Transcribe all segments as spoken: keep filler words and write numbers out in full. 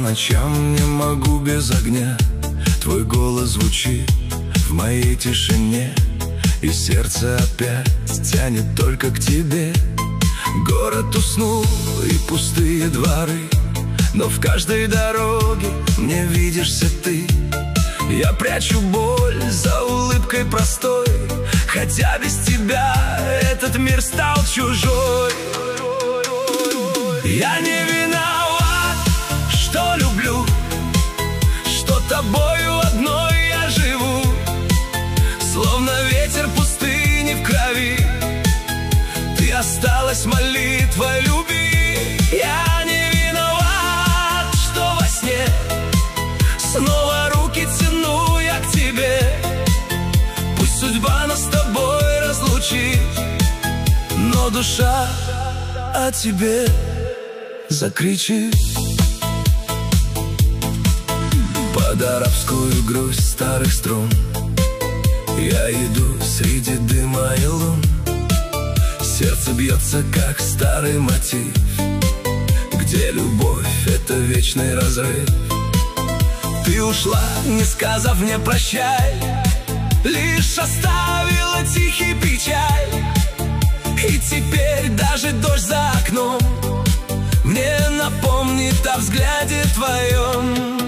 ночам не могу без огня. Твой голос звучит в моей тишине, и сердце опять тянет только к тебе. Город уснул и пустые дворы, но в каждой дороге мне видишься ты. Я прячу боль за улыбкой простой, хотя без тебя этот мир стал чужой. Я не виноват, что люблю, что тобою одной я живу, словно ветер пустыни в крови. Ты осталась молитвой любви. Я не виноват, что во сне снова руки тяну я к тебе. Пусть судьба нас с тобой разлучит, но душа о тебе закричит. Под арабскую грусть старых струн я иду среди дыма и лун. Сердце бьется, как старый мотив, где любовь — это вечный разрыв. Ты ушла, не сказав мне прощай, лишь оставила тихий печаль. И теперь даже дождь за окном мне напомнит о взгляде твоем.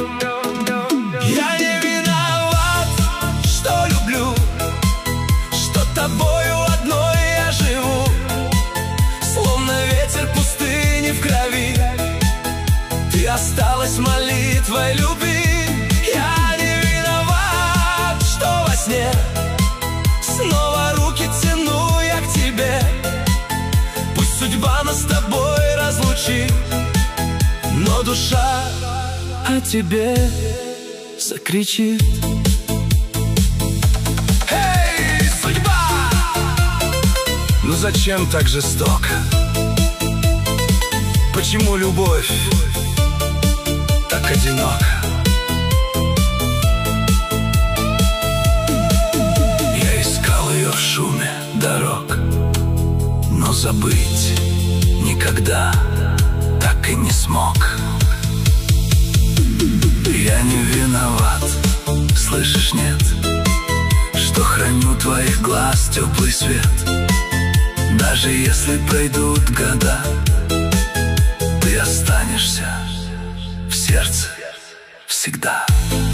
Я не виноват, что люблю, что тобою одной я живу, словно ветер пустыни в крови. Ты осталась молитвой любви. Я не виноват, что во сне снова руки тяну я к тебе. Пусть судьба нас с тобой разлучит, но душа о тебе закричит. Эй, судьба! Ну зачем так жестоко? Почему любовь так одинока? Я искал ее в шуме дорог, но забыть никогда так и не смог. Я не виноват, слышишь, нет, что храню твоих глаз теплый свет. Даже если пройдут года, ты останешься в сердце всегда.